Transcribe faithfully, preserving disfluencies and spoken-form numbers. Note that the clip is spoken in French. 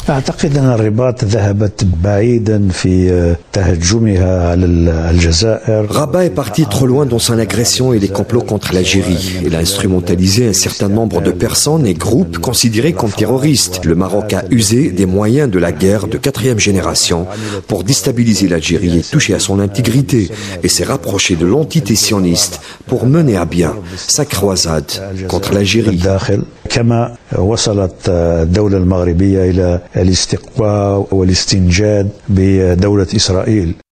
أعتقد أن الرباط ذهبت بعيدا في تهجمها على الجزائر. Rabat est parti trop loin dans son agression et les complots contre l'Algérie. Il a instrumentalisé un certain nombre de personnes et groupes considérés comme terroristes. Le Maroc a usé des moyens de la guerre de quatrième génération pour déstabiliser l'Algérie et toucher à son intégrité, et s'est rapproché de l'entité sioniste pour mener à bien sa croisade contre l'Algérie. كما وصلت الدولة المغربية إلى الاستقواء والاستنجاد بدولة إسرائيل.